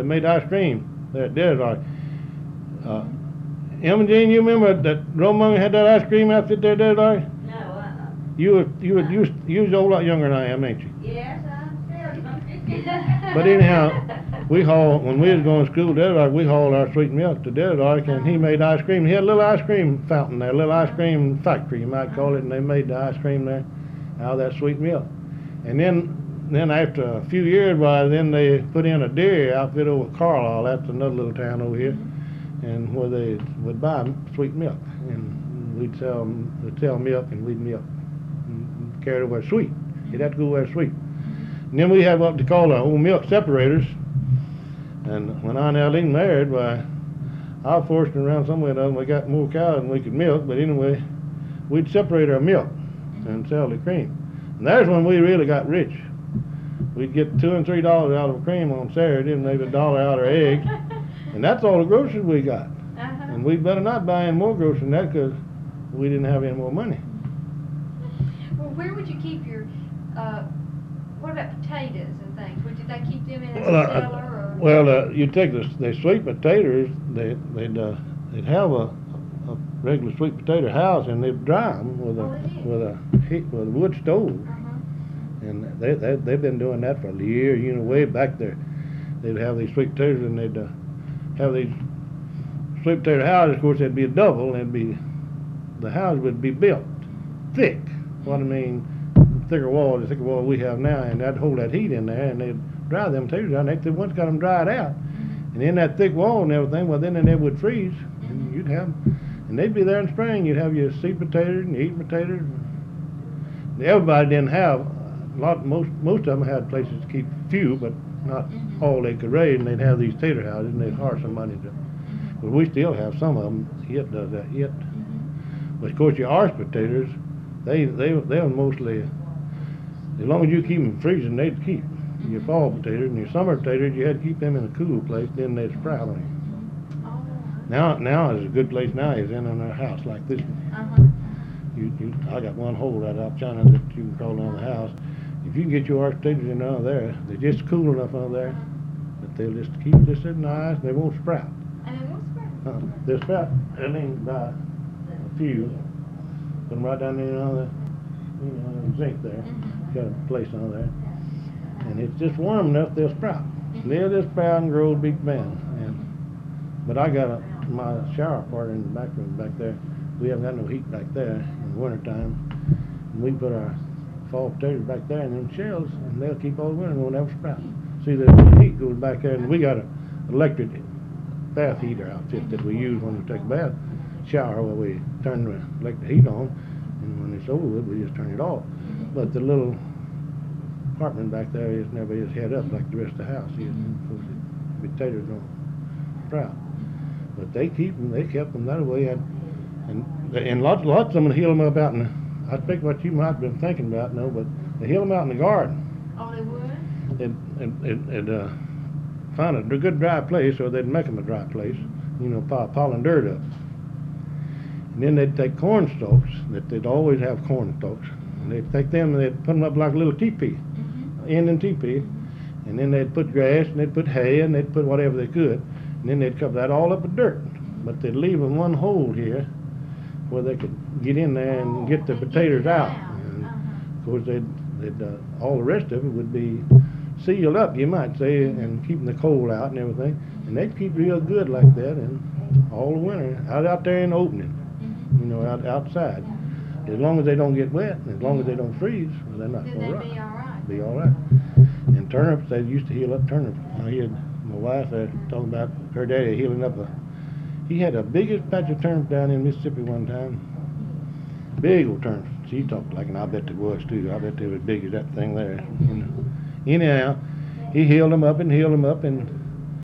made ice cream there at Desert. Emma Jean, you remember that Romunger had that ice cream outfit there, Desert? No, You was a whole lot younger than I am, ain't you? Yes, I'm still. But anyhow, when we was going to school, Desert, we hauled our sweet milk to Desert, and he made ice cream. He had a little ice cream fountain there, a little ice cream factory, you might call it, and they made the ice cream there out of that sweet milk. And then after a few years, then they put in a dairy outfit over at Carlisle. That's another little town over here, and where they would buy sweet milk, and we'd sell milk, and we'd milk and carry it over sweet. You'd have to go over sweet. And then we have what they call our old milk separators. And when Aunt Eileen married, I was forced around somewhere or other. We got more cows than we could milk, but anyway, we'd separate our milk and sell the cream. And that's when we really got rich. We'd get $2 and $3 out of cream on Saturday, and maybe $1 out of eggs, and that's all the groceries we got. And we better not buy any more groceries than that, because we didn't have any more money. Well, where would you keep your, what about potatoes and things? Did they keep them in a cellar? Well, you take the sweet potatoes, they'd have a regular sweet potato house, and they'd dry them with a wood stove. And they've been doing that for a year. You know, way back there, they'd have these sweet potatoes, and they'd have these sweet potato houses. Of course, they'd be a double, and the house would be built thick. What I mean, thicker wall we have now, and that'd hold that heat in there, and they'd dry them potatoes out. And they once got them dried out, and in that thick wall and everything, well, then they would freeze, and you'd have, and they'd be there in spring. You'd have your sweet potatoes and your eating potatoes. Everybody didn't have. Most of them had places to keep few, but not all they could raise, and they'd have these tater houses, and they'd hire somebody to. But we still have some of them. It does that yet. But of course, your arch potatoes, they're mostly, as long as you keep them freezing, they'd keep. Your fall potatoes and your summer potatoes, you had to keep them in a cool place, then they'd sprout on you. Now is a good place now is in a house like this one. I got one hole right out China that you can crawl down the house. If you can get your arch potatoes in under there, they're just cool enough under there that they'll just keep just as nice, and they won't sprout. And they won't sprout? They'll sprout, and then by a few, put them right down there on the zinc there. Got a place on there. And it's just warm enough, they'll sprout. And they'll just sprout and grow a big man. But I got my shower part in the back room back there. We haven't got no heat back there in the wintertime. And we put our fall potatoes back there in them shells, and they'll keep all winter and won't ever sprout. See, the heat goes back there, and we got an electric bath heater outfit that we use when we take a bath, shower, where we turn the electric heat on, and when it's over with, we just turn it off. But the little apartment back there is never is head up like the rest of the house is, because the potatoes don't sprout. But they kept them that way, and lots of them heal them up out in the, I think what you might have been thinking about, no, but they heal them out in the garden. Oh, they would? And find a good dry place, or they'd make them a dry place, piling dirt up. And then they'd take corn stalks, that they'd always have corn stalks, and they'd take them and they'd put them up like a little teepee, Indian teepee, and then they'd put grass, and they'd put hay, and they'd put whatever they could, and then they'd cover that all up with dirt. But they'd leave them one hole here where they could get in there and get the potatoes out. And of course, they'd all the rest of it would be sealed up, you might say, and keeping the cold out and everything. And they'd keep real good like that, and all the winter out there in the opening, outside. As long as they don't get wet, and as long as they don't freeze, well, they're not going to rot. Be all right. And turnips, they used to heal up turnips. I heard my wife talking about her daddy healing up he had the biggest patch of turnips down in Mississippi one time. Big old turnips. She talked like, and I bet they was too. I bet they were as big as that thing there. Anyhow, he healed them up, and